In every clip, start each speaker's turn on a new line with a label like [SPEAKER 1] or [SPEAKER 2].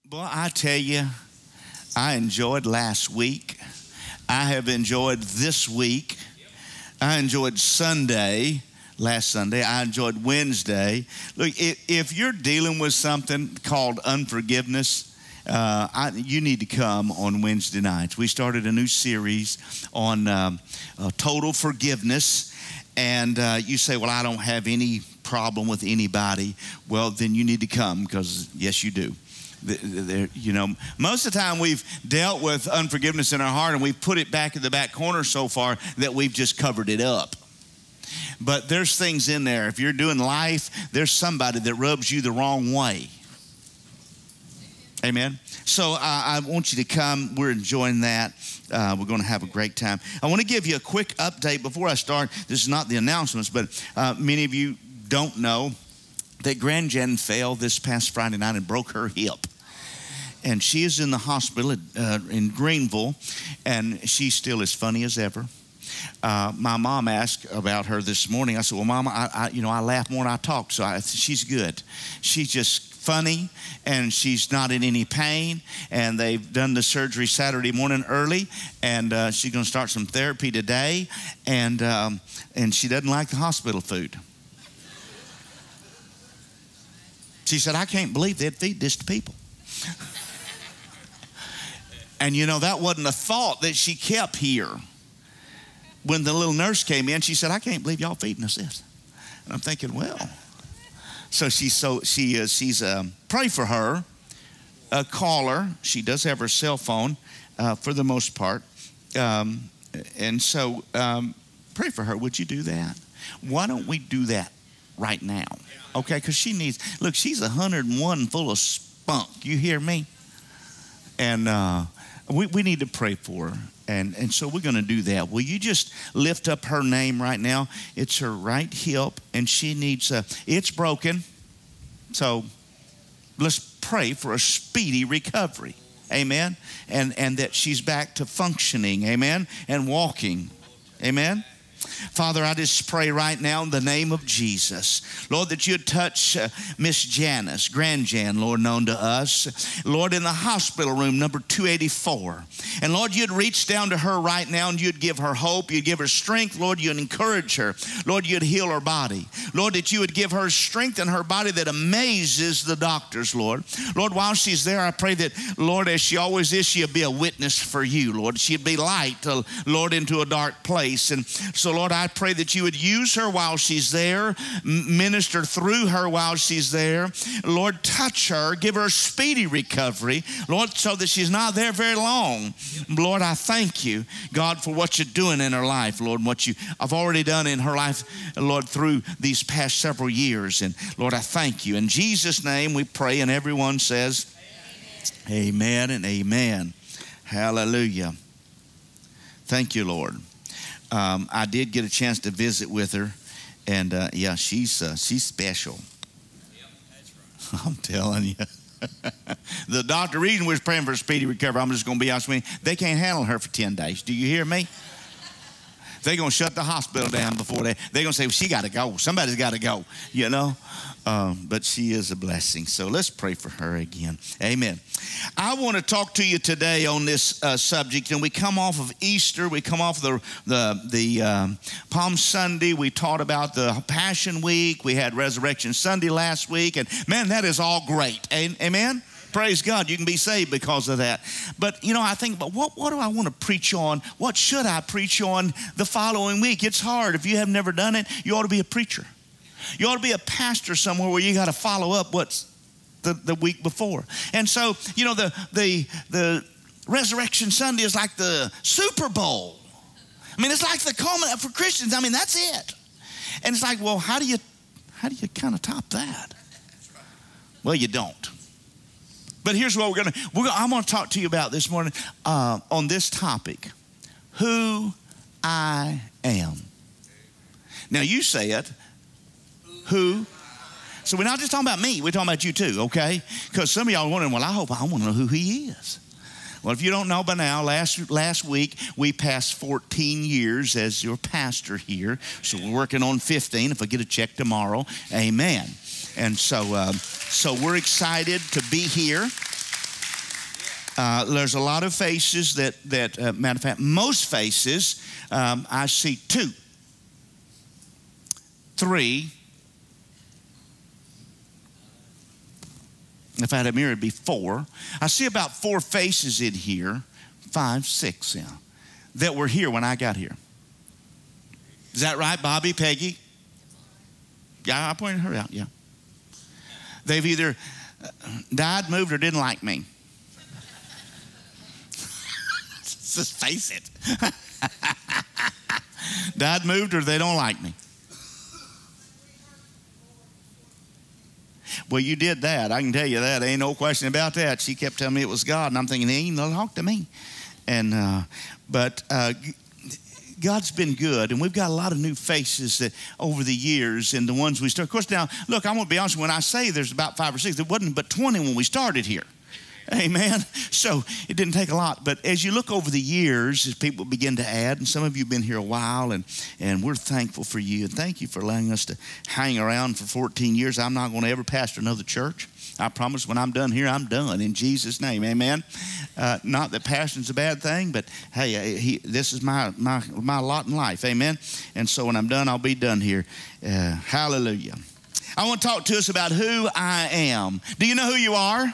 [SPEAKER 1] Boy, I tell you, I enjoyed last week. I have enjoyed this week. I enjoyed Sunday, last Sunday. I enjoyed Wednesday. Look, if you're dealing with something called unforgiveness, you need to come on Wednesday nights. We started a new series on total forgiveness. And you say, well, I don't have any problem with anybody. Well, then you need to come because, yes, you do. Most of the time we've dealt with unforgiveness in our heart and we've put it back in the back corner so far that we've just covered it up. But there's things in there. If you're doing life, there's somebody that rubs you the wrong way. Amen. So I want you to come. We're enjoying that. We're going to have a great time. I want to give you a quick update before I start. This is not the announcements, but many of you don't know that Grand Jen fell this past Friday night and broke her hip. And she is in the hospital in Greenville, and she still as funny as ever. My mom asked about her this morning. I said, well, Mama, I laugh more than I talk, so she's good. She's just funny, and she's not in any pain, and they've done the surgery Saturday morning early, and she's going to start some therapy today, and she doesn't like the hospital food. She said, I can't believe they'd feed this to people. And that wasn't a thought that she kept here. When the little nurse came in, she said, I can't believe y'all feeding us this. And I'm thinking, well, so she's pray for her, call her. She does have her cell phone for the most part. And so pray for her. Would you do that? Why don't we do that right now? Okay, because she needs, look, she's 101 full of spunk. You hear me? And we need to pray for her. And so we're going to do that. Will you just lift up her name right now? It's her right hip, and she needs it's broken. So let's pray for a speedy recovery. Amen? And that she's back to functioning. Amen? And walking. Amen? Father, I just pray right now in the name of Jesus, Lord, that you'd touch Miss Janice, Grand Jan, Lord, known to us, Lord, in the hospital room, number 284. And Lord, you'd reach down to her right now and you'd give her hope, you'd give her strength, Lord, you'd encourage her, Lord, you'd heal her body, Lord, that you would give her strength in her body that amazes the doctors, Lord. Lord, while she's there, I pray that, Lord, as she always is, she'll be a witness for you, Lord. She'd be light, Lord, into a dark place. And so, Lord, I pray that you would use her while she's there, minister through her while she's there. Lord, touch her, give her a speedy recovery, Lord, so that she's not there very long. Lord, I thank you, God, for what you're doing in her life, Lord, and what you have already done in her life, Lord, through these past several years. And Lord, I thank you. In Jesus' name we pray, and everyone says, amen and amen. Hallelujah. Thank you, Lord. I did get a chance to visit with her, and yeah, she's special.
[SPEAKER 2] Yep, that's right.
[SPEAKER 1] I'm telling you. The doctor, reason we're praying for a speedy recovery, I'm just going to be honest with you, they can't handle her for 10 days. Do you hear me? They're going to shut the hospital down before they're going to say, well, she got to go. Somebody's got to go, But she is a blessing. So let's pray for her again. Amen. I want to talk to you today on this subject. And we come off of Easter. We come off the Palm Sunday. We taught about the Passion Week. We had Resurrection Sunday last week. And man, that is all great. Amen. Praise God, you can be saved because of that. But, I think, but what do I want to preach on? What should I preach on the following week? It's hard. If you have never done it, you ought to be a preacher. You ought to be a pastor somewhere where you got to follow up what's the week before. And so, the Resurrection Sunday is like the Super Bowl. I mean, it's like the culmination for Christians. I mean, that's it. And it's like, well, how do you kind of top that? Well, you don't. But here's what I'm going to talk to you about this morning on this topic, who I am. Now you say it, who. So we're not just talking about me, we're talking about you too, okay? Because some of y'all are wondering, well, I want to know who he is. Well, if you don't know by now, last week we passed 14 years as your pastor here. So we're working on 15 if I get a check tomorrow. Amen. And so we're excited to be here. There's a lot of faces that matter of fact, most faces, I see 2, 3. If I had a mirror, it'd be 4. I see about 4 faces in here, 5, 6, yeah, that were here when I got here. Is that right, Bobby, Peggy? Yeah, I pointed her out, yeah. They've either died, moved, or didn't like me. Just face it. Died, moved, or they don't like me. Well, you did that. I can tell you that. Ain't no question about that. She kept telling me it was God, and I'm thinking, he ain't talk to me. And but God's been good, and we've got a lot of new faces that over the years, and the ones we start. Of course, now look, I'm going to be honest. When I say there's about 5 or 6, there wasn't but 20 when we started here. Amen. So it didn't take a lot. But as you look over the years, as people begin to add, and some of you have been here a while, and we're thankful for you. And thank you for allowing us to hang around for 14 years. I'm not going to ever pastor another church. I promise when I'm done here, I'm done in Jesus' name. Amen. Not that passion's a bad thing, but hey, this is my lot in life. Amen. And so when I'm done, I'll be done here. Hallelujah. I want to talk to us about who I am. Do you know who you are?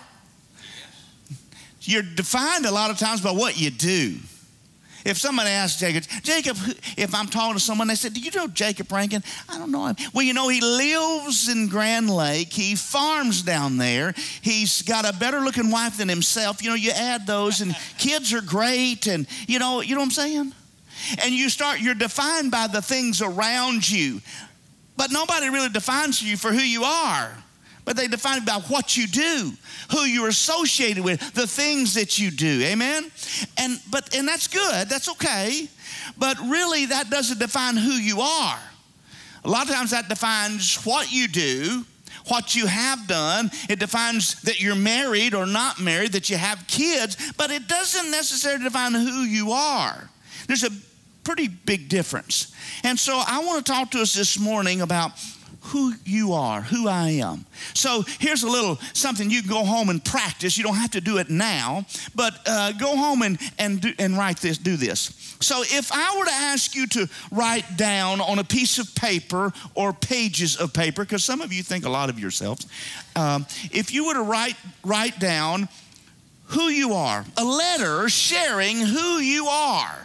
[SPEAKER 1] You're defined a lot of times by what you do. If somebody asks Jacob, if I'm talking to someone, they said, do you know Jacob Rankin? I don't know him. Well, you know, he lives in Grand Lake. He farms down there. He's got a better looking wife than himself. You know, you add those, and kids are great, and you know what I'm saying? And you're defined by the things around you. But nobody really defines you for who you are. But they define it by what you do, who you're associated with, the things that you do. Amen? And that's good. That's okay. But really, that doesn't define who you are. A lot of times that defines what you do, what you have done. It defines that you're married or not married, that you have kids. But it doesn't necessarily define who you are. There's a pretty big difference. And so I want to talk to us this morning about who you are, who I am. So here's a little something you can go home and practice. You don't have to do it now, but go home and write this, do this. So if I were to ask you to write down on a piece of paper or pages of paper, because some of you think a lot of yourselves, if you were to write down who you are, a letter sharing who you are,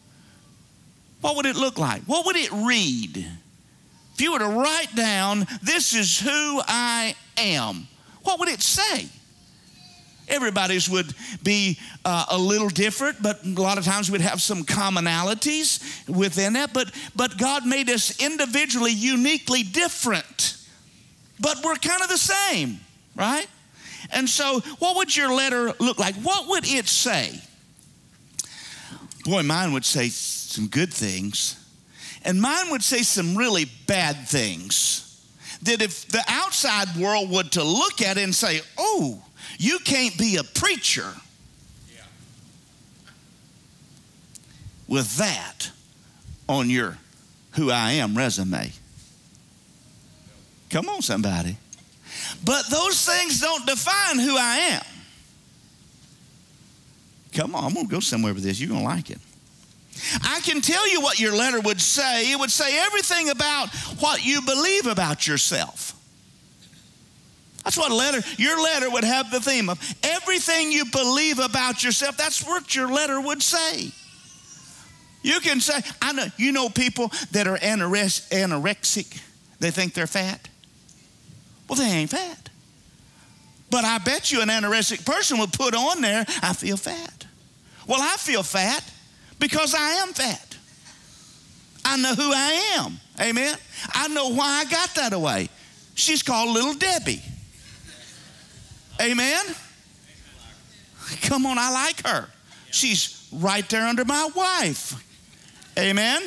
[SPEAKER 1] what would it look like? What would it read? If you were to write down, this is who I am, what would it say? Everybody's would be a little different, but a lot of times we'd have some commonalities within that. But God made us individually, uniquely different. But we're kind of the same, right? And so what would your letter look like? What would it say? Boy, mine would say some good things. And mine would say some really bad things that if the outside world would to look at it and say, oh, you can't be a preacher with that on your who I am resume. Come on, somebody. But those things don't define who I am. Come on, I'm going to go somewhere with this. You're going to like it. I can tell you what your letter would say. It would say everything about what you believe about yourself. That's what your letter would have the theme of. Everything you believe about yourself, that's what your letter would say. You can say, you know people that are anorexic, they think they're fat. Well, they ain't fat. But I bet you an anorexic person would put on there, I feel fat. Well, I feel fat because I am fat. I know who I am. Amen. I know why I got that way. She's called Little Debbie. Amen. Come on, I like her. She's right there under my wife. Amen.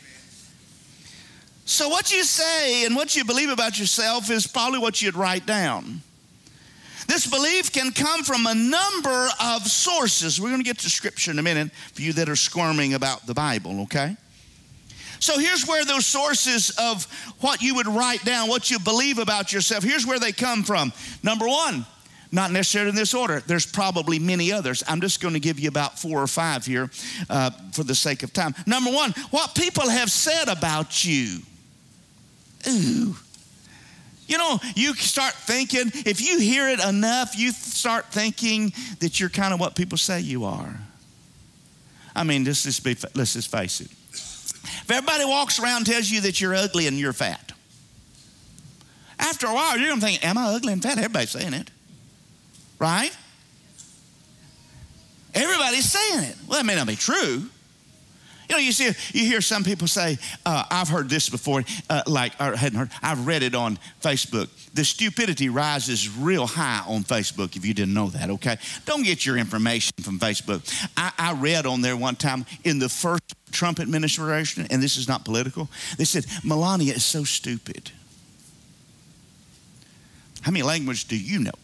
[SPEAKER 1] So what you say and what you believe about yourself is probably what you'd write down. This belief can come from a number of sources. We're going to get to scripture in a minute for you that are squirming about the Bible, okay? So here's where those sources of what you would write down, what you believe about yourself, here's where they come from. Number one, Not necessarily in this order. There's probably many others. I'm just going to give you about 4 or 5 here for the sake of time. Number 1, what people have said about you. Ooh. You know, you start thinking, if you hear it enough, you start thinking that you're kind of what people say you are. I mean, let's just face it. If everybody walks around and tells you that you're ugly and you're fat, after a while, you're going to think, am I ugly and fat? Everybody's saying it. Right? Everybody's saying it. Well, that may not be true. You know, you hear some people say, I've heard this before, I've read it on Facebook. The stupidity rises real high on Facebook, if you didn't know that, okay? Don't get your information from Facebook. I read on there one time in the first Trump administration, and this is not political, they said, Melania is so stupid. How many languages do you know?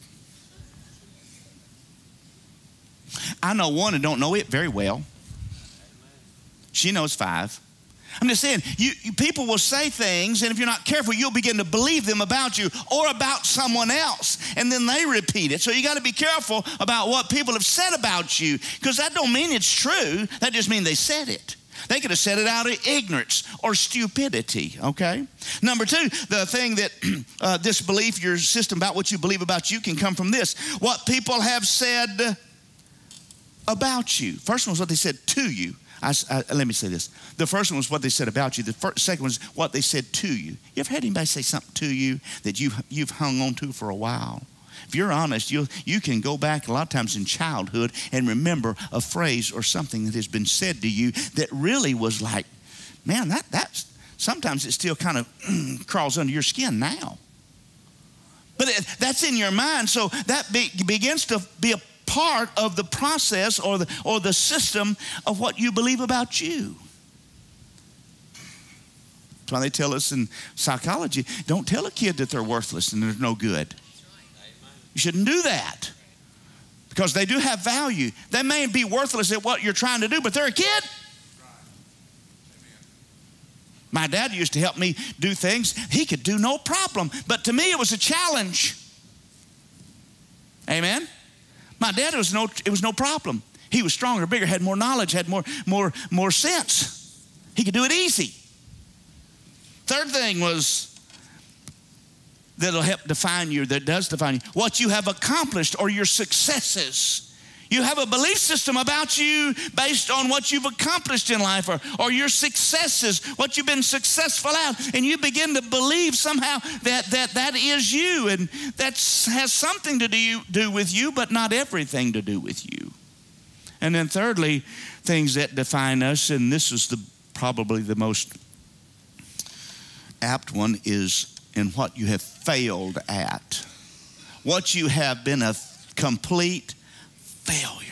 [SPEAKER 1] I know one and don't know it very well. She knows 5. I'm just saying, people will say things, and if you're not careful, you'll begin to believe them about you or about someone else, and then they repeat it. So you got to be careful about what people have said about you, because that don't mean it's true. That just means they said it. They could have said it out of ignorance or stupidity, okay? Number 2, the thing that this belief, your system about what you believe about you can come from this. What people have said about you. First one was what they said to you. Let me say this. The first one was what they said about you. The second one was what they said to you. You ever had anybody say something to you that you've hung on to for a while? If you're honest, you can go back a lot of times in childhood and remember a phrase or something that has been said to you that really was like, man, that's sometimes it still kind of crawls under your skin now. But that's in your mind, so that begins to be a part of the process or the system of what you believe about you. That's why they tell us in psychology, don't tell a kid that they're worthless and they're no good. You shouldn't do that, because they do have value. They may be worthless at what you're trying to do, but they're a kid. My dad used to help me do things he could do no problem, but to me it was a challenge. Amen? My dad, it was no problem. He was stronger, bigger, had more knowledge, had more sense. He could do it easy. Third thing was that'll help define you, that does define you, what you have accomplished or your successes. You have a belief system about you based on what you've accomplished in life or your successes, what you've been successful at, and you begin to believe somehow that is you, and that has something to do with you, but not everything to do with you. And then thirdly, things that define us, and this is probably the most apt one, is in what you have failed at. What you have been a complete failure.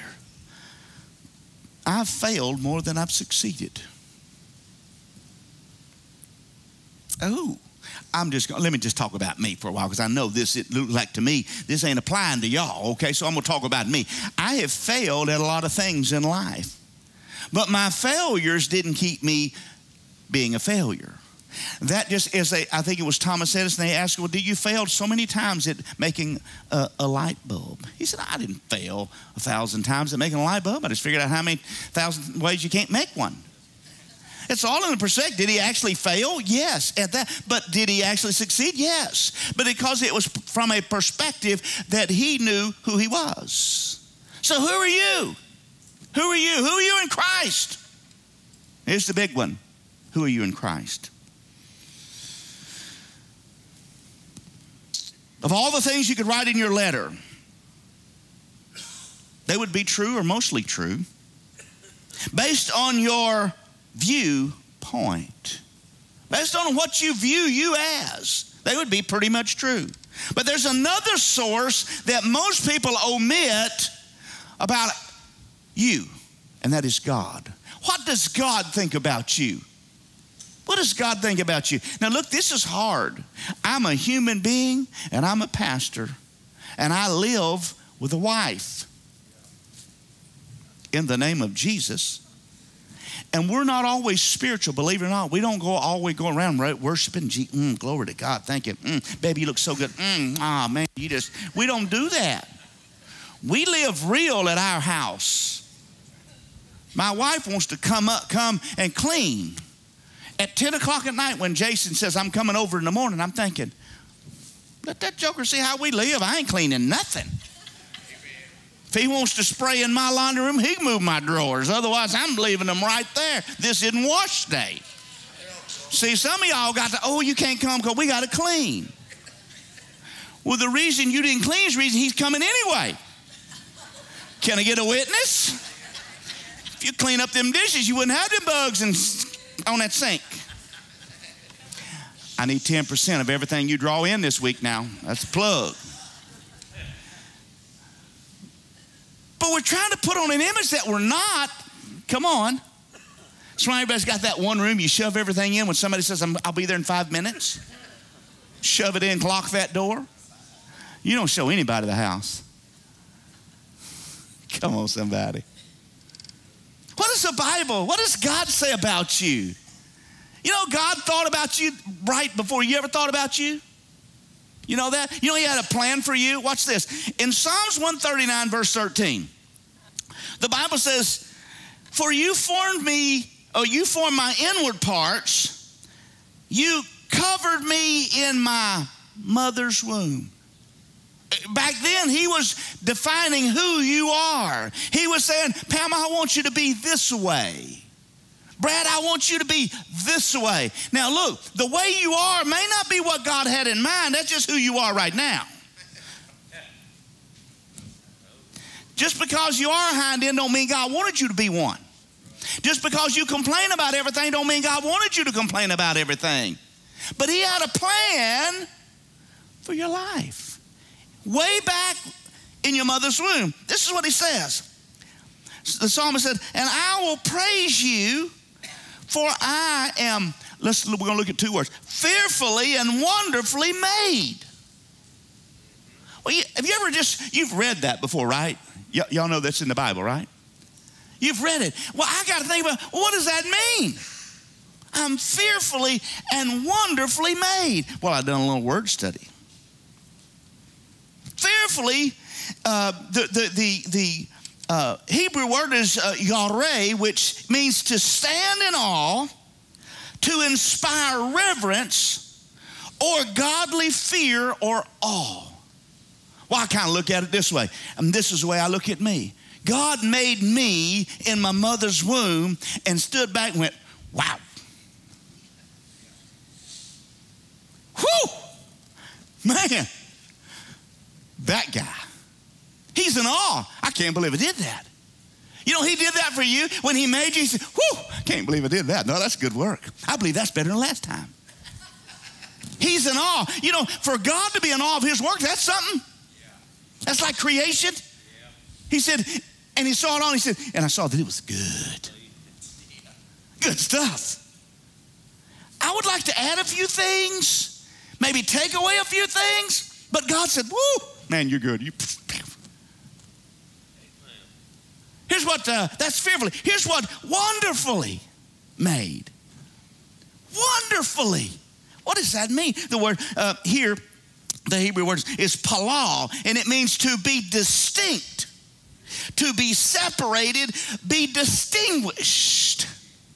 [SPEAKER 1] I've failed more than I've succeeded. Oh, let me just talk about me for a while, because I know it looks like to me, this ain't applying to y'all, okay? So I'm going to talk about me. I have failed at a lot of things in life, but my failures didn't keep me being a failure. That just is I think it was Thomas Edison. They asked, well, did you fail so many times at making a light bulb? He said, I didn't fail 1,000 times at making a light bulb. I just figured out how many 1,000 ways you can't make one. It's all in the perspective. Did he actually fail? Yes, at that. But did he actually succeed? Yes. But because it was from a perspective that he knew who he was. So who are you? Who are you? Who are you in Christ? Here's the big one. Who are you in Christ? Of all the things you could write in your letter, they would be true or mostly true based on your viewpoint. Based on what you view you as, they would be pretty much true. But there's another source that most people omit about you, and that is God. What does God think about you? What does God think about you? Now look, this is hard. I'm a human being and I'm a pastor and I live with a wife in the name of Jesus. And we're not always spiritual, believe it or not. We don't always go around worshiping. Glory to God, thank you. Baby, you look so good. Man, we don't do that. We live real at our house. My wife wants to come and clean. At 10 o'clock at night when Jason says, I'm coming over in the morning, I'm thinking, let that joker see how we live. I ain't cleaning nothing. If he wants to spray in my laundry room, he can move my drawers. Otherwise, I'm leaving them right there. This isn't wash day. See, some of y'all got to, you can't come because we got to clean. Well, the reason you didn't clean is the reason he's coming anyway. Can I get a witness? If you clean up them dishes, you wouldn't have them bugs on that sink. I need 10% of everything you draw in this week now. That's a plug. But we're trying to put on an image that we're not. Come on. So everybody's got that one room you shove everything in when somebody says, I'll be there in 5 minutes. Shove it in, lock that door. You don't show anybody the house. Come on, somebody. What does the Bible, what does God say about you? You know, God thought about you right before you ever thought about you. You know that? You know he had a plan for you? Watch this. In Psalms 139, verse 13, the Bible says, for you formed my inward parts. You covered me in my mother's womb. Back then, he was defining who you are. He was saying, Pam, I want you to be this way. Brad, I want you to be this way. Now, look, the way you are may not be what God had in mind. That's just who you are right now. Just because you are a hind end don't mean God wanted you to be one. Just because you complain about everything don't mean God wanted you to complain about everything. But he had a plan for your life. Way back in your mother's womb. This is what he says. The psalmist said, and I will praise you, for I am, we're going to look at 2 words, fearfully and wonderfully made. Well, have you ever you've read that before, right? Y'all know that's in the Bible, right? You've read it. Well, I got to think about, what does that mean? I'm fearfully and wonderfully made. Well, I've done a little word study. Fearfully, the Hebrew word is yareh, which means to stand in awe, to inspire reverence, or godly fear or awe. Well, I kind of look at it this way, and this is the way I look at me. God made me in my mother's womb and stood back and went, wow. Whew! Man, that guy. He's in awe. I can't believe I did that. You know, he did that for you. When he made you, he said, whew, can't believe I did that. No, that's good work. I believe that's better than last time. He's in awe. You know, for God to be in awe of his work, that's something. Yeah. That's like creation. Yeah. He said, and he saw it on, he said, and I saw that it was good. Good stuff. I would like to add a few things, maybe take away a few things, but God said, woo, man, you're good. Here's what, that's fearfully. Here's what wonderfully made. Wonderfully. What does that mean? The word here, the Hebrew word is palal, and it means to be distinct, to be separated, be distinguished.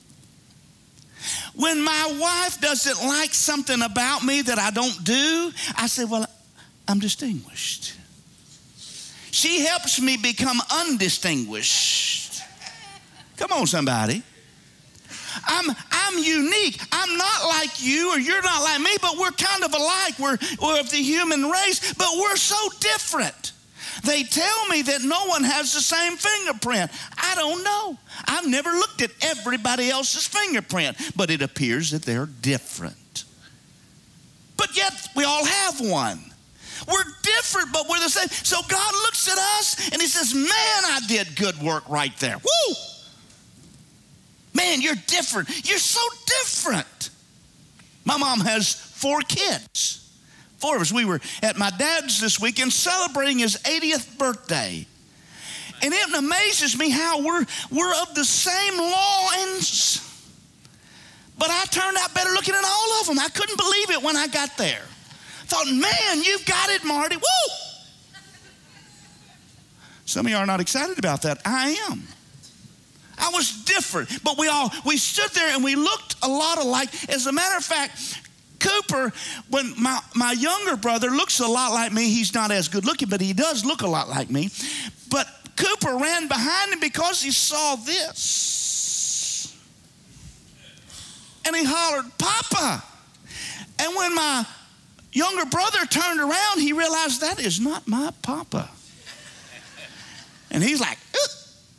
[SPEAKER 1] When my wife doesn't like something about me that I don't do, I say, well, I'm distinguished. She helps me become undistinguished. Come on, somebody. I'm unique. I'm not like you or you're not like me, but we're kind of alike. We're of the human race, but we're so different. They tell me that no one has the same fingerprint. I don't know. I've never looked at everybody else's fingerprint, but it appears that they're different. But yet we all have one. We're different, but we're the same. So God looks at us and he says, man, I did good work right there. Woo! Man, you're different. You're so different. My mom has 4 kids. 4 of us. We were at my dad's this weekend celebrating his 80th birthday. And it amazes me how we're of the same loins. But I turned out better looking than all of them. I couldn't believe it when I got there. I thought, man, you've got it, Marty. Woo! Some of you are not excited about that. I am. I was different, but we stood there and we looked a lot alike. As a matter of fact, Cooper, when my younger brother looks a lot like me, he's not as good looking, but he does look a lot like me. But Cooper ran behind him because he saw this. And he hollered, Papa. And when my younger brother turned around, he realized that is not my papa. And he's like, ugh.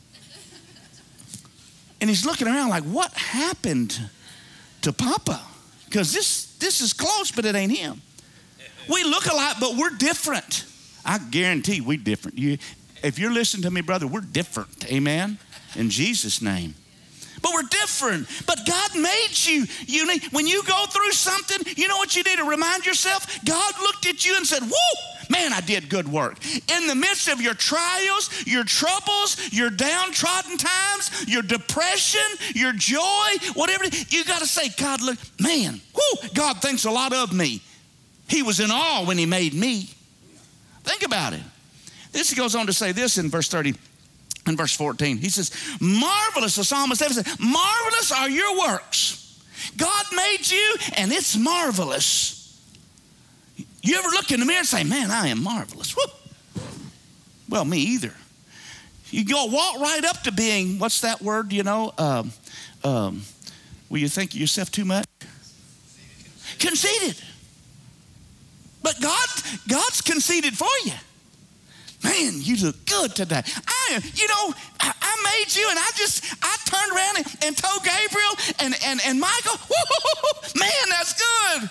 [SPEAKER 1] And he's looking around like, what happened to Papa? Because this is close, but it ain't him. We look alike, but we're different. I guarantee we're different. If you're listening to me, brother, we're different. Amen? In Jesus' name. But we're different. But God made you unique. When you go through something, you know what you need to remind yourself? God looked at you and said, whoa, man, I did good work. In the midst of your trials, your troubles, your downtrodden times, your depression, your joy, whatever, you got to say, God, look, man, whoo, God thinks a lot of me. He was in awe when he made me. Think about it. This goes on to say this in verse 30. In verse 14, he says, marvelous, the psalmist David said, marvelous are your works. God made you, and it's marvelous. You ever look in the mirror and say, man, I am marvelous? Whoop. Well, me either. You go walk right up to being, what's that word, will you think of yourself too much? Conceited. But God's conceited for you. Man, you look good today. I made you, and I turned around and told Gabriel and Michael, woo, man, that's good.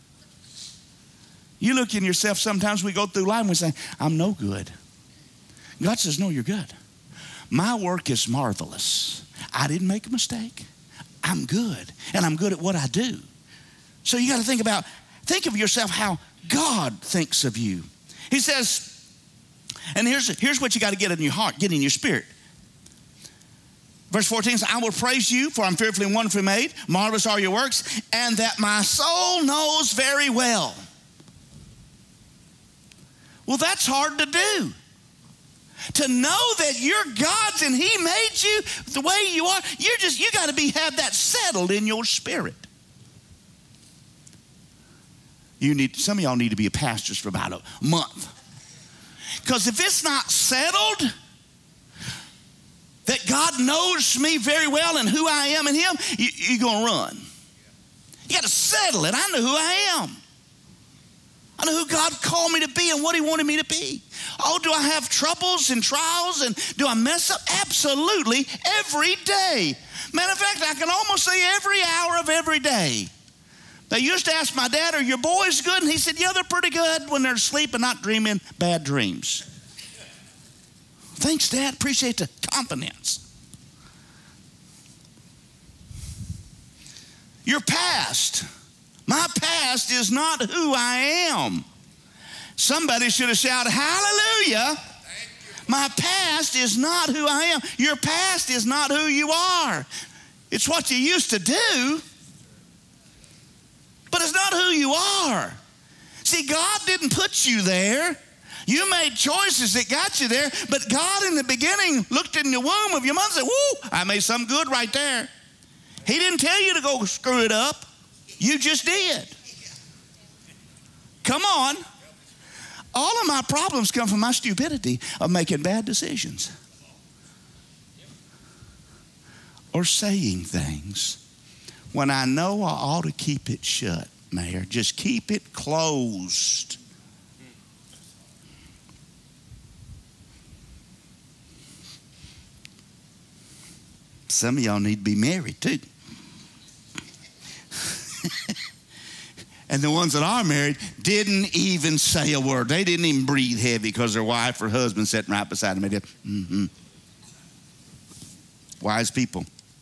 [SPEAKER 1] You look in yourself, sometimes we go through life and we say, I'm no good. God says, no, you're good. My work is marvelous. I didn't make a mistake. I'm good, and I'm good at what I do. So you got to think of yourself how God thinks of you. He says, and here's what you got to get in your heart, get in your spirit. Verse 14 says, I will praise you, for I'm fearfully and wonderfully made. Marvelous are your works, and that my soul knows very well. Well, that's hard to do. To know that you're God's and he made you the way you are, you got to have that settled in your spirit. Some of y'all need to be pastors for about a month. Because if it's not settled that God knows me very well and who I am in him, you're going to run. You got to settle it. I know who I am. I know who God called me to be and what he wanted me to be. Oh, do I have troubles and trials and do I mess up? Absolutely, every day. Matter of fact, I can almost say every hour of every day. They used to ask my dad, are your boys good? And he said, yeah, they're pretty good when they're asleep and not dreaming bad dreams. Thanks, Dad. Appreciate the confidence. Your past. My past is not who I am. Somebody should have shouted, hallelujah. My past is not who I am. Your past is not who you are. It's what you used to do, but it's not who you are. See, God didn't put you there. You made choices that got you there, but God in the beginning looked in the womb of your mother and said, whoo, I made something good right there. He didn't tell you to go screw it up. You just did. Come on. All of my problems come from my stupidity of making bad decisions or saying things when I know I ought to keep it shut, Mayor. Just keep it closed. Some of y'all need to be married too. And the ones that are married didn't even say a word. They didn't even breathe heavy because their wife or husband sitting right beside them. Mm-hmm. Wise people.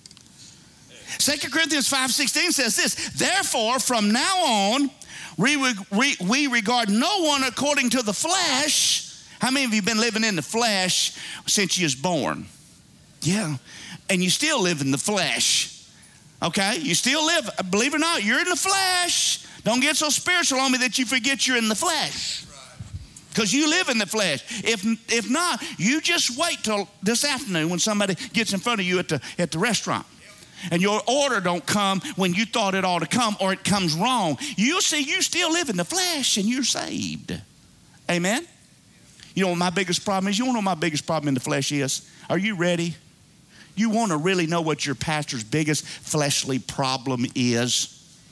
[SPEAKER 1] 2 Corinthians 5:16 says this, therefore from now on we regard no one according to the flesh. How many of you been living in the flesh since you was born? Yeah. And you still live in the flesh. Okay? You still live, believe it or not, you're in the flesh. Don't get so spiritual on me that you forget you're in the flesh. because you live in the flesh. If not, you just wait till this afternoon when somebody gets in front of you at the restaurant. And your order don't come when you thought it ought to come, or it comes wrong. You'll see you still live in the flesh and you're saved. Amen? You know what my biggest problem is? You want to know what my biggest problem in the flesh is? Are you ready? You want to really know what your pastor's biggest fleshly problem is?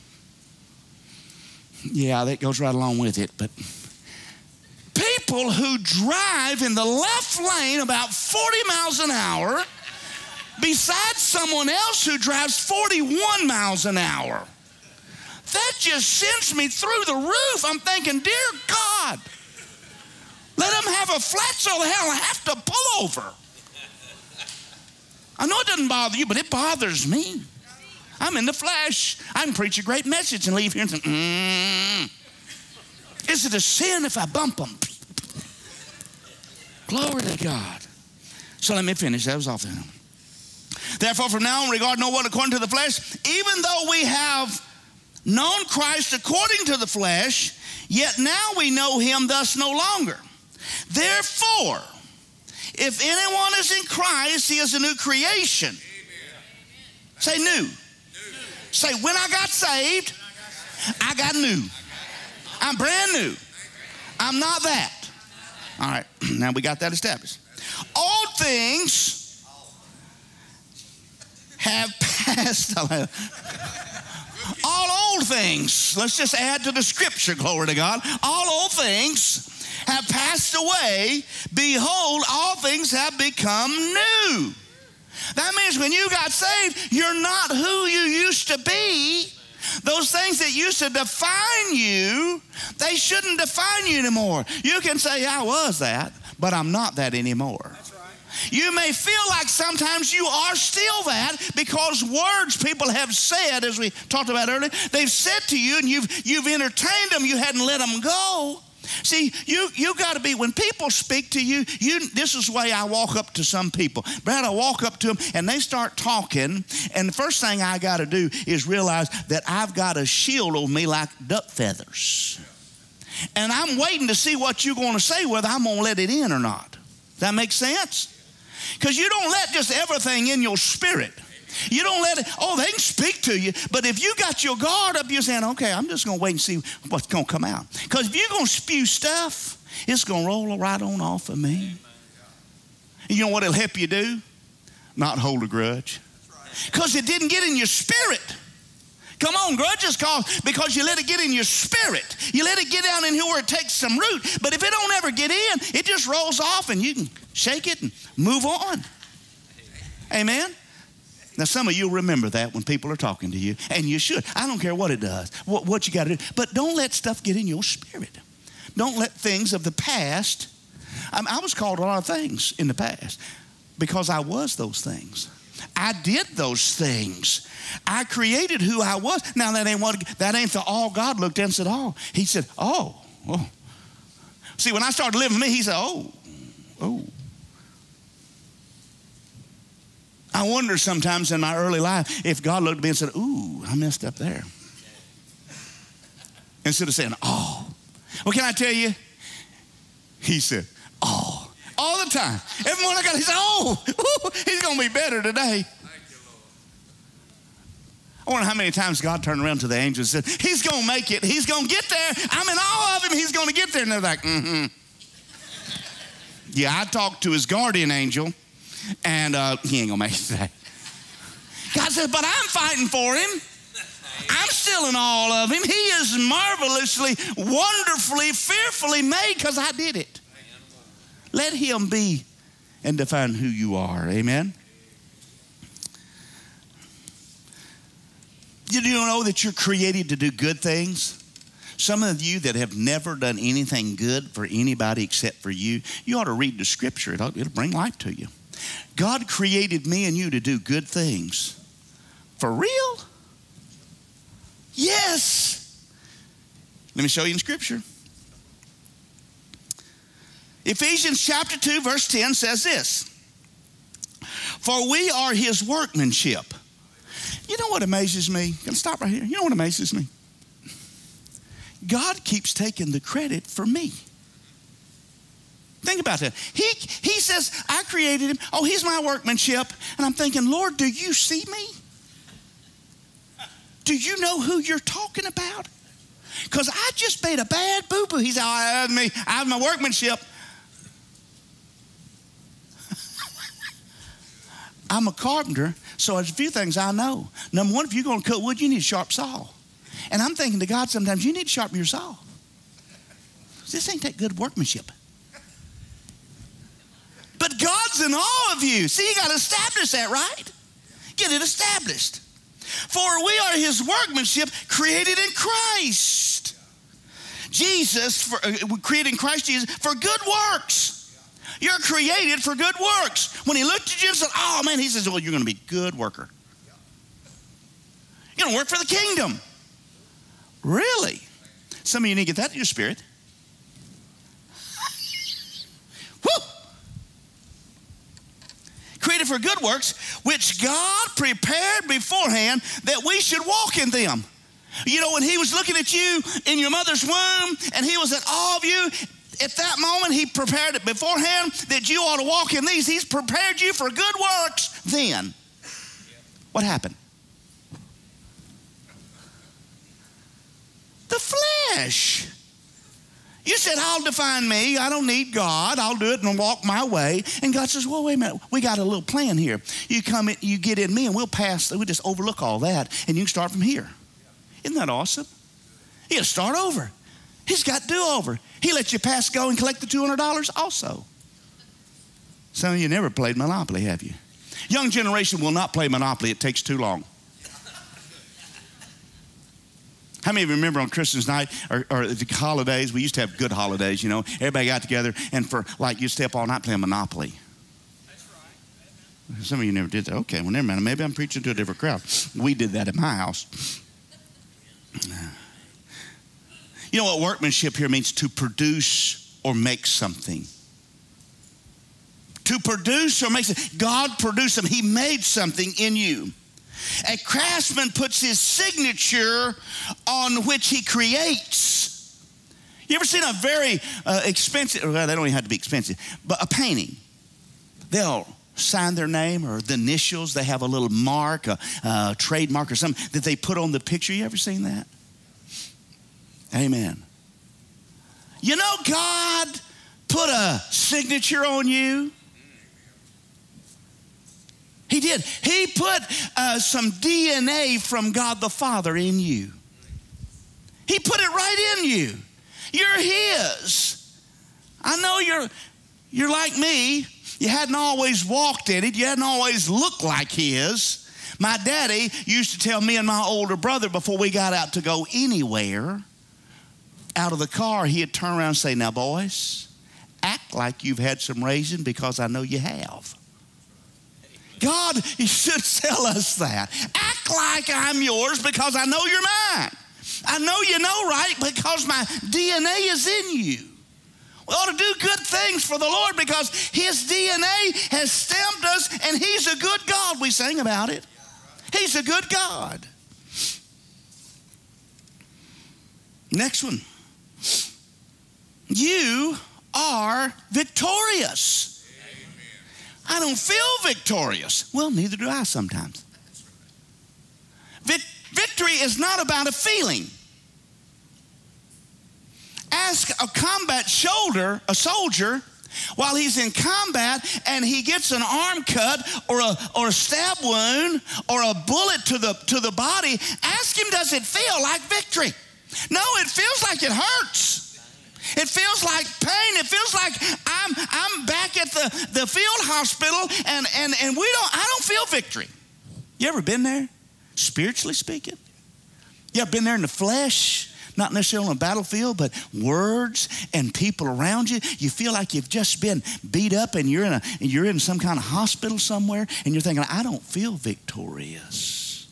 [SPEAKER 1] Yeah, that goes right along with it. But people who drive in the left lane about 40 miles an hour besides someone else who drives 41 miles an hour. That just sends me through the roof. I'm thinking, dear God, let them have a flat so the hell I have to pull over. I know it doesn't bother you, but it bothers me. I'm in the flesh. I can preach a great message and leave here and think, is it a sin if I bump them? Glory to God. So let me finish. That was off then. Therefore, from now on, regard no one according to the flesh. Even though we have known Christ according to the flesh, yet now we know him thus no longer. Therefore, if anyone is in Christ, he is a new creation. Amen. Say new. Say, when I got saved, I got new. I'm brand new. I'm not that. All right, now we got that established. All things have passed. All old things. Let's just add to the scripture, glory to God. All old things have passed away. Behold, all things have become new. That means when you got saved, you're not who you used to be. Those things that used to define you, they shouldn't define you anymore. You can say, I was that, but I'm not that anymore. That's right. You may feel like sometimes you are still that because words people have said, as we talked about earlier, they've said to you and you've entertained them, you hadn't let them go. See, you got to be, when people speak to you, this is the way I walk up to some people. Brad, I walk up to them and they start talking, and the first thing I got to do is realize that I've got a shield over me like duck feathers. And I'm waiting to see what you're going to say, whether I'm going to let it in or not. Does that make sense? Because you don't let just everything in your spirit. You don't let it, they can speak to you, but if you got your guard up, you're saying, okay, I'm just going to wait and see what's going to come out. Because if you're going to spew stuff, it's going to roll right on off of me. And you know what it'll help you do? Not hold a grudge. Because it didn't get in your spirit. Come on, grudges cause because you let it get in your spirit. You let it get down in here where it takes some root. But if it don't ever get in, it just rolls off and you can shake it and move on. Amen? Now, some of you will remember that when people are talking to you, and you should. I don't care what it does, what you got to do. But don't let stuff get in your spirit. Don't let things of the past. I was called a lot of things in the past because I was those things. I did those things. I created who I was. Now, that ain't the all God looked at and said, oh. He said, oh. See, when I started living with me, he said, oh. I wonder sometimes in my early life if God looked at me and said, ooh, I messed up there. Instead of saying, oh. Well, can I tell you? He said, oh. All the time. Everyone I got, he said, oh, he's going to be better today. Thank you, Lord. I wonder how many times God turned around to the angels and said, he's going to make it. He's going to get there. I'm in awe of him. He's going to get there. And they're like, Yeah, I talked to his guardian angel. And he ain't gonna make it today. God says, but I'm fighting for him. I'm still in awe of him. He is marvelously, wonderfully, fearfully made because I did it. Let him be and define who you are. Amen. Did you know that you're created to do good things? Some of you that have never done anything good for anybody except for you, you ought to read the scripture. It'll bring life to you. God created me and you to do good things. For real? Yes. Let me show you in scripture. Ephesians chapter 2 verse 10 says this. For we are his workmanship. You know what amazes me? Can I stop right here? You know what amazes me? God keeps taking the credit for me. Think about that. He says, I created him. Oh, he's my workmanship. And I'm thinking, Lord, do you see me? Do you know who you're talking about? Because I just made a bad boo-boo. He said, I have my workmanship. I'm a carpenter, so there's a few things I know. Number one, if you're going to cut wood, you need a sharp saw. And I'm thinking to God sometimes, you need to sharpen your saw. This ain't that good workmanship. But God's in awe of you. See, you got to establish that, right? Get it established. For we are his workmanship created in Christ. Jesus, created in Christ Jesus for good works. You're created for good works. When he looked at you and said, oh man, he says, well, you're going to be a good worker. You're going to work for the kingdom. Really? Some of you need to get that in your spirit. Woo! Created for good works, which God prepared beforehand that we should walk in them. You know, when he was looking at you in your mother's womb and he was at all of you, at that moment he prepared it beforehand that you ought to walk in these. He's prepared you for good works then. What happened? The flesh. You said, I'll define me. I don't need God. I'll do it and walk my way. And God says, well, wait a minute. We got a little plan here. You come in, you get in me, and we'll just overlook all that, and you can start from here. Isn't that awesome? He'll start over. He's got do-over. He lets you pass go and collect the $200 also. Some of you never played Monopoly, have you? Young generation will not play Monopoly. It takes too long. How many of you remember on Christmas night or the holidays? We used to have good holidays, you know. Everybody got together and for like you stay up all night playing Monopoly.
[SPEAKER 2] That's right.
[SPEAKER 1] Some of you never did that. Okay, well, never mind. Maybe I'm preaching to a different crowd. We did that at my house. You know what workmanship here means? To produce or make something. To produce or make something. God produced something. He made something in you. A craftsman puts his signature on which he creates. You ever seen a very expensive, well, they don't even have to be expensive, but a painting? They'll sign their name or the initials. They have a little mark, a trademark or something that they put on the picture. You ever seen that? Amen. You know, God put a signature on you. He did. He put some DNA from God the Father in you. He put it right in you. You're his. I know you're like me. You hadn't always walked in it. You hadn't always looked like his. My daddy used to tell me and my older brother before we got out to go anywhere, out of the car, he'd turn around and say, now boys, act like you've had some raising because I know you have. God, you should tell us that. Act like I'm yours because I know you're mine. I know you know right because my DNA is in you. We ought to do good things for the Lord because his DNA has stamped us and he's a good God. We sang about it. He's a good God. Next one. You are victorious. I don't feel victorious. Well, neither do I sometimes. Victory is not about a feeling. Ask a combat soldier, while he's in combat and he gets an arm cut or a stab wound or a bullet to the body, ask him, does it feel like victory? No, it feels like it hurts. It feels like pain. It feels like I'm back at the field hospital and I don't feel victory. You ever been there, spiritually speaking? You ever been there in the flesh? Not necessarily on a battlefield, but words and people around you. You feel like you've just been beat up and you're in some kind of hospital somewhere and you're thinking, I don't feel victorious.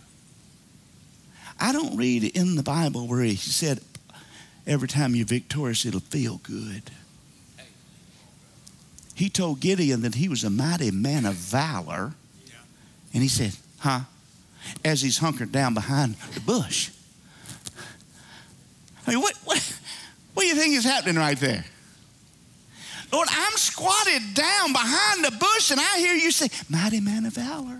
[SPEAKER 1] I don't read in the Bible where he said, every time you're victorious, it'll feel good. He told Gideon that he was a mighty man of valor. And he said, as he's hunkered down behind the bush. I mean, what do you think is happening right there? Lord, I'm squatted down behind the bush and I hear you say, mighty man of valor.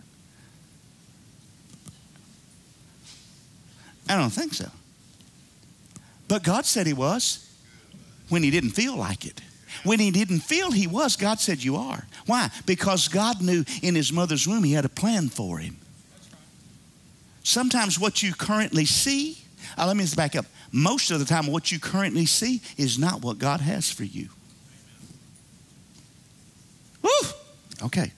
[SPEAKER 1] I don't think so. But God said he was when he didn't feel like it. When he didn't feel he was, God said you are. Why? Because God knew in his mother's womb he had a plan for him. Sometimes what you currently see, let me just back up. Most of the time what you currently see is not what God has for you. Woo! Okay.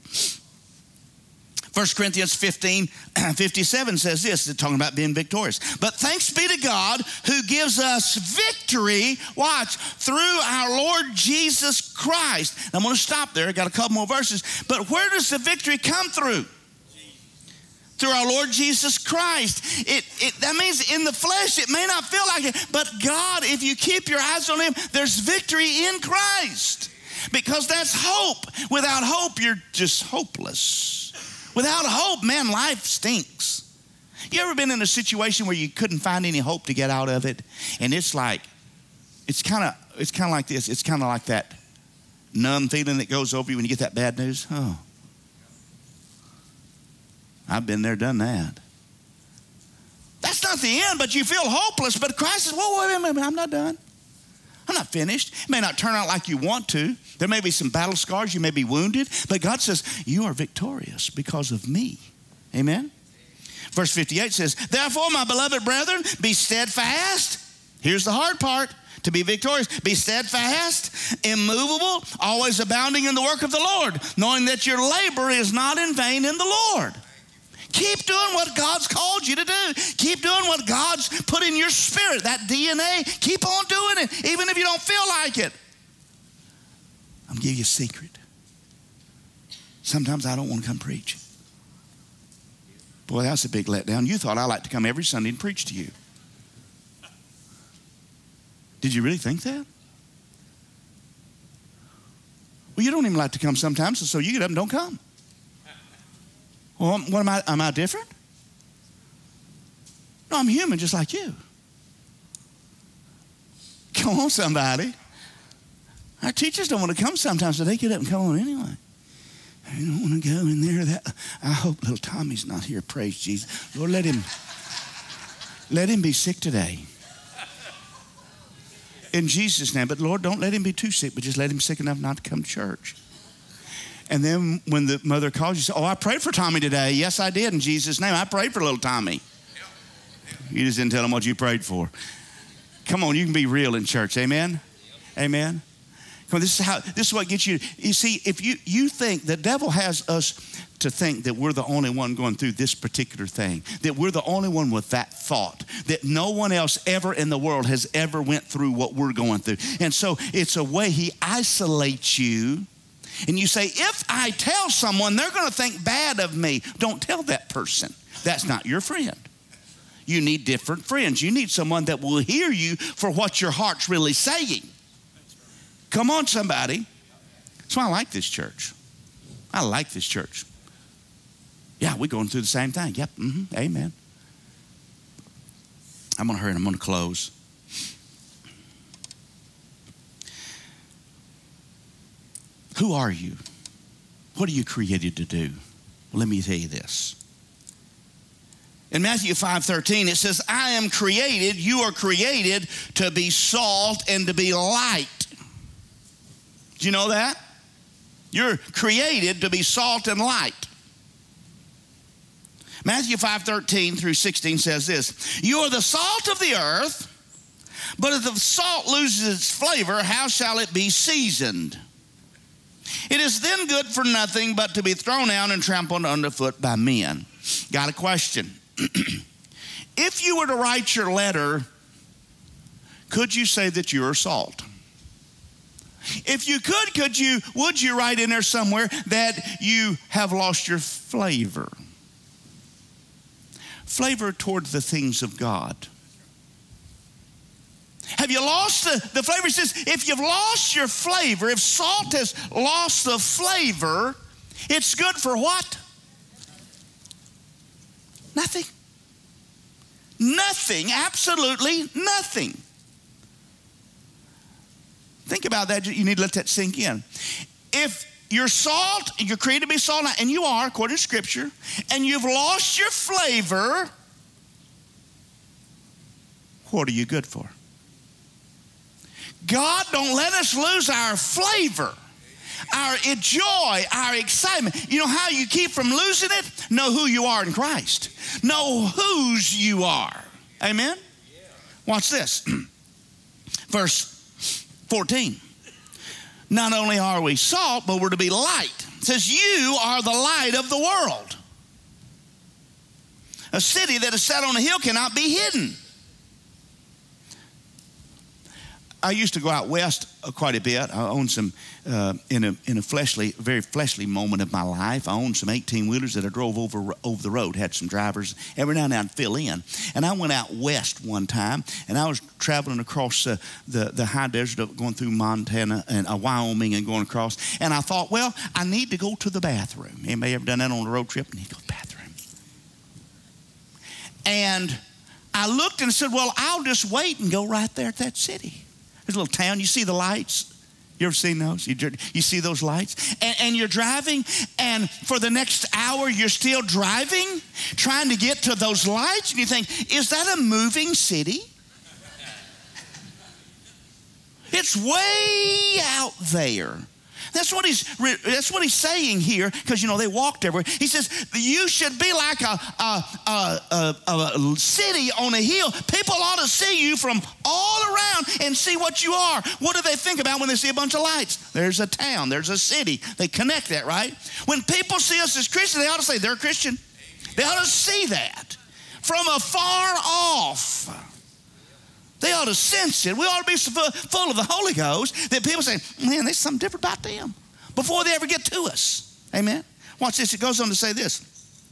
[SPEAKER 1] 1 Corinthians 15:57 says this, talking about being victorious. But thanks be to God who gives us victory, watch, through our Lord Jesus Christ. I'm going to stop there. I got a couple more verses. But where does the victory come through? Through our Lord Jesus Christ. That means in the flesh it may not feel like it, but God, if you keep your eyes on him, there's victory in Christ. Because that's hope. Without hope, you're just hopeless. Without hope, man, life stinks. You ever been in a situation where you couldn't find any hope to get out of it? And it's kind of like this. It's kind of like that numb feeling that goes over you when you get that bad news. Oh, I've been there, done that. That's not the end, but you feel hopeless. But Christ says, whoa, wait a minute, I'm not done. I'm not finished. It may not turn out like you want to. There may be some battle scars. You may be wounded. But God says, you are victorious because of me. Amen? Verse 58 says, therefore, my beloved brethren, be steadfast. Here's the hard part. To be victorious, be steadfast, immovable, always abounding in the work of the Lord, knowing that your labor is not in vain in the Lord. Keep doing what God's called you to do. Keep doing what God's put in your spirit, that DNA. Keep on doing it, even if you don't feel like it. I'm going to give you a secret. Sometimes I don't want to come preach. Boy, that's a big letdown. You thought I like to come every Sunday and preach to you. Did you really think that? Well, you don't even like to come sometimes, so you get up and don't come. Well, what am I different? No, I'm human just like you. Come on, somebody. Our teachers don't want to come sometimes, so they get up and come on anyway. I don't want to go in there. I hope little Tommy's not here. Praise Jesus. Lord, let him be sick today. In Jesus' name. But Lord, don't let him be too sick, but just let him sick enough not to come to church. And then when the mother calls you, say, oh, I prayed for Tommy today. Yes, I did in Jesus' name. I prayed for little Tommy. You just didn't tell him what you prayed for. Come on, you can be real in church. Amen? Amen? Come on, this is what gets you. You see, if you think the devil has us to think that we're the only one going through this particular thing, that we're the only one with that thought, that no one else ever in the world has ever went through what we're going through. And so it's a way he isolates you. And you say, if I tell someone, they're going to think bad of me. Don't tell that person. That's not your friend. You need different friends. You need someone that will hear you for what your heart's really saying. Come on, somebody. That's why I like this church. I like this church. Yeah, we're going through the same thing. Yep, amen. I'm going to hurry and I'm going to close. Who are you? What are you created to do? Well, let me tell you this. In Matthew 5:13, it says, I am created, you are created to be salt and to be light. Do you know that? You're created to be salt and light. Matthew 5:13 through 16 says this, you are the salt of the earth, but if the salt loses its flavor, how shall it be seasoned? It is then good for nothing but to be thrown out and trampled underfoot by men. Got a question. If you were to write your letter, could you say that you're salt? If you could, would you write in there somewhere that you have lost your flavor? Flavor toward the things of God. Have you lost the flavor? It says, if you've lost your flavor, if salt has lost the flavor, it's good for what? Nothing. Nothing, absolutely nothing. Think about that. You need to let that sink in. If you're salt, you're created to be salt, and you are, according to Scripture, and you've lost your flavor, what are you good for? God, don't let us lose our flavor, our joy, our excitement. You know how you keep from losing it? Know who you are in Christ. Know whose you are. Amen? Watch this. Verse 14. Not only are we salt, but we're to be light. It says, you are the light of the world. A city that is set on a hill cannot be hidden. I used to go out west quite a bit. I owned some, in a very fleshly moment of my life, I owned some 18-wheelers that I drove over the road, had some drivers. Every now and then I'd fill in. And I went out west one time, and I was traveling across the high desert, going through Montana and Wyoming and going across. And I thought, well, I need to go to the bathroom. Anybody ever done that on a road trip? I need to go to the bathroom. And I looked and said, well, I'll just wait and go right there at that city. There's a little town. You see the lights? You ever seen those? You see those lights? And you're driving, and for the next hour, you're still driving, trying to get to those lights, and you think, is that a moving city? It's way out there. That's what he's saying here, because, you know, they walked everywhere. He says, you should be like a city on a hill. People ought to see you from all around and see what you are. What do they think about when they see a bunch of lights? There's a town. There's a city. They connect that, right? When people see us as Christians, they ought to say they're a Christian. They ought to see that from afar off. They ought to sense it. We ought to be so full of the Holy Ghost that people say, man, there's something different about them before they ever get to us. Amen? Watch this. It goes on to say this.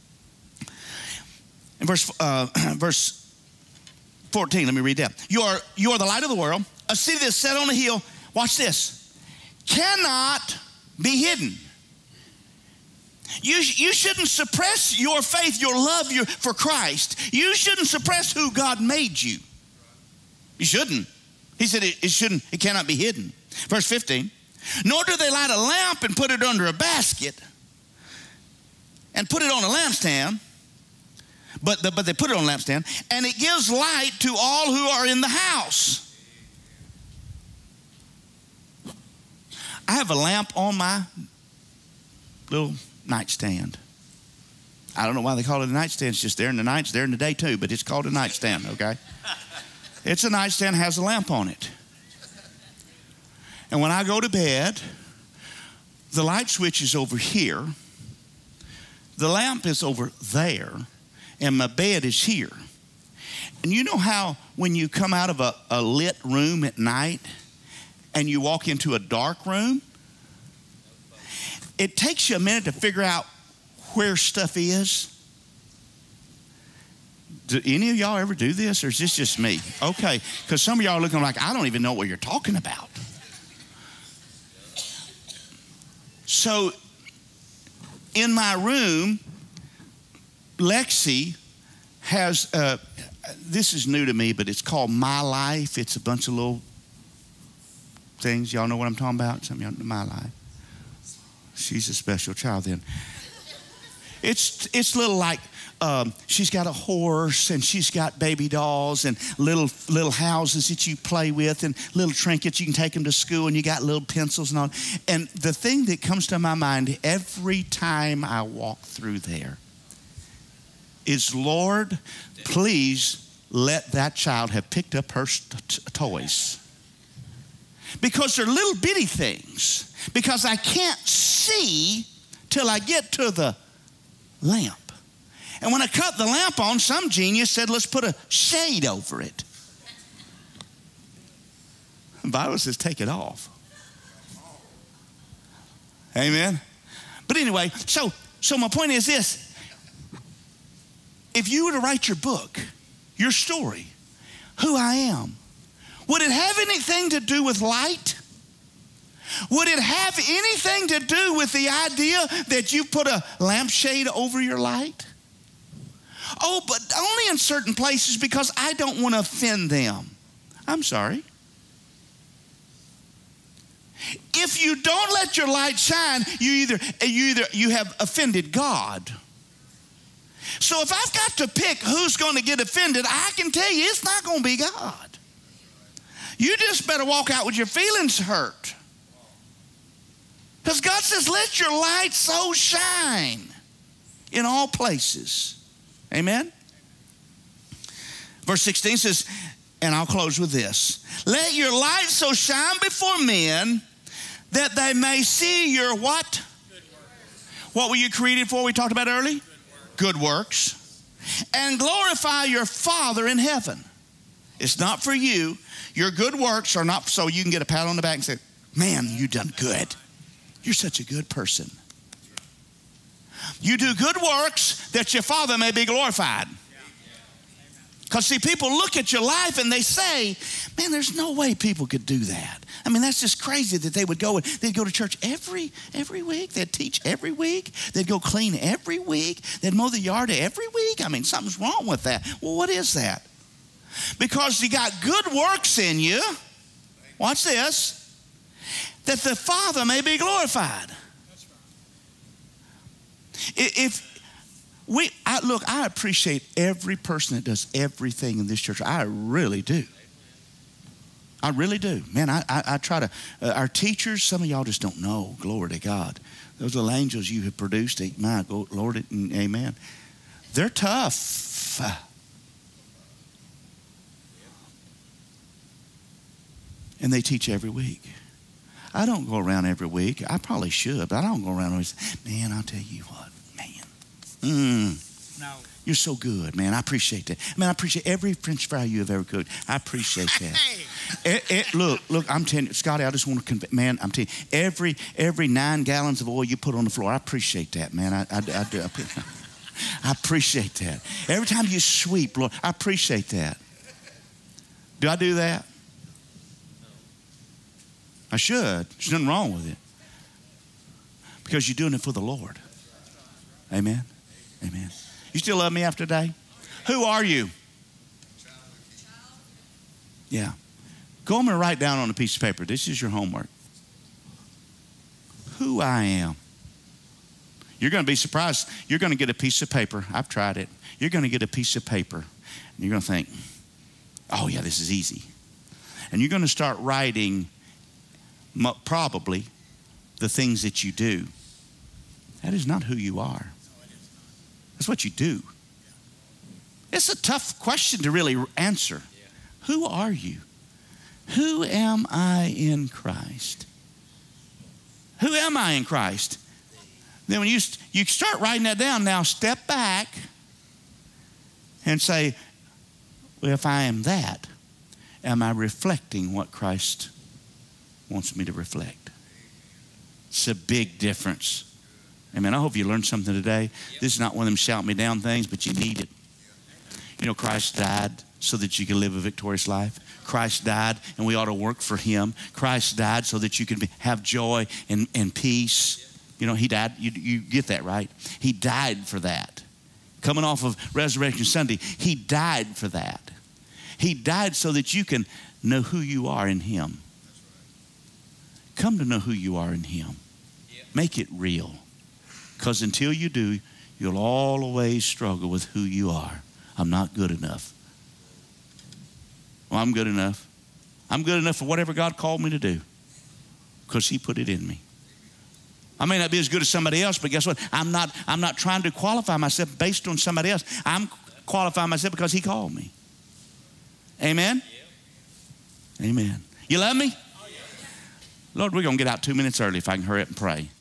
[SPEAKER 1] In verse 14, let me read that. You are the light of the world. A city that's set on a hill, watch this, cannot be hidden. You shouldn't suppress your faith, your love for Christ. You shouldn't suppress who God made you. You shouldn't. He said it cannot be hidden. Verse 15, nor do they light a lamp and put it under a basket and put it on a lampstand, but they put it on a lampstand, and it gives light to all who are in the house. I have a lamp on my little nightstand. I don't know why they call it a nightstand. It's just there in the night. It's there in the day too, but it's called a nightstand, okay? It's a nightstand, has a lamp on it. And when I go to bed, the light switch is over here, the lamp is over there, and my bed is here. And you know how when you come out of a lit room at night and you walk into a dark room, it takes you a minute to figure out where stuff is? Do any of y'all ever do this, or is this just me? Okay, because some of y'all are looking like, I don't even know what you're talking about. So, in my room, Lexi has, this is new to me, but it's called My Life. It's a bunch of little things. Y'all know what I'm talking about? Some of y'all know My Life. She's a special child then. It's little like, she's got a horse, and she's got baby dolls and little houses that you play with, and little trinkets. You can take them to school, and you got little pencils and all. And the thing that comes to my mind every time I walk through there is, Lord, please let that child have picked up her toys. Because they're little bitty things. Because I can't see till I get to the lamp. And when I cut the lamp on, some genius said, let's put a shade over it. The Bible says, take it off. Amen? But anyway, so my point is this. If you were to write your book, your story, who I am, would it have anything to do with light? Would it have anything to do with the idea that you put a lampshade over your light? Oh, but only in certain places, because I don't want to offend them. I'm sorry. If you don't let your light shine, you have offended God. So if I've got to pick who's going to get offended, I can tell you it's not going to be God. You just better walk out with your feelings hurt. Because God says, let your light so shine in all places. Amen? Verse 16 says, and I'll close with this. Let your light so shine before men that they may see your what?
[SPEAKER 2] Good works.
[SPEAKER 1] What were you created for? We talked about early? Good works. And glorify your Father in heaven. It's not for you. Your good works are not so you can get a pat on the back and say, man, you done good. You're such a good person. You do good works that your Father may be glorified. Because see, people look at your life and they say, man, there's no way people could do that. I mean, that's just crazy that they'd go to church every week. They'd teach every week. They'd go clean every week. They'd mow the yard every week. I mean, something's wrong with that. Well, what is that? Because you got good works in you. Watch this. That the Father may be glorified. I appreciate every person that does everything in this church. I really do. I really do. Man, I try to, our teachers, some of y'all just don't know. Glory to God. Those little angels you have produced, my Lord, and amen. They're tough. And they teach every week. I don't go around every week. I probably should, but I don't go around always. Man, I'll tell you what, man.
[SPEAKER 2] No.
[SPEAKER 1] You're so good, man. I appreciate that. Man, I appreciate every French fry you have ever cooked. I appreciate that. Look, I'm telling you, Scotty, I just want to convey, man, I'm telling you, every 9 gallons of oil you put on the floor, I appreciate that, man. I do. I appreciate that. Every time you sweep, Lord, I appreciate that. Do I do that? I should. There's nothing wrong with it. Because you're doing it for the Lord. Amen? Amen. You still love me after today? Who are you? Yeah. Go home and write down on a piece of paper. This is your homework. Who I am. You're going to be surprised. You're going to get a piece of paper. I've tried it. You're going to get a piece of paper. And you're going to think, oh, yeah, this is easy. And you're going to start writing probably the things that you do. That is not who you are. That's what you do. It's a tough question to really answer. Who are you? Who am I in Christ? Who am I in Christ? Then when you start writing that down, now step back and say, well, if I am that, am I reflecting what Christ wants me to reflect? It's a big difference. Amen. I hope you learned something today. This is not one of them shout me down things, but you need it. You know, Christ died so that you can live a victorious life. Christ died, and we ought to work for him. Christ died so that you can have joy and peace. You know, he died. You get that, right? He died for that. Coming off of Resurrection Sunday, he died for that. He died so that you can know who you are in him. Come to know who you are in him. Make it real. Because until you do, you'll always struggle with who you are. I'm not good enough. Well, I'm good enough. I'm good enough for whatever God called me to do. Because he put it in me. I may not be as good as somebody else, but guess what? I'm not trying to qualify myself based on somebody else. I'm qualifying myself because he called me. Amen? Amen. You love me? Lord, we're going to get out 2 minutes early if I can hurry up and pray.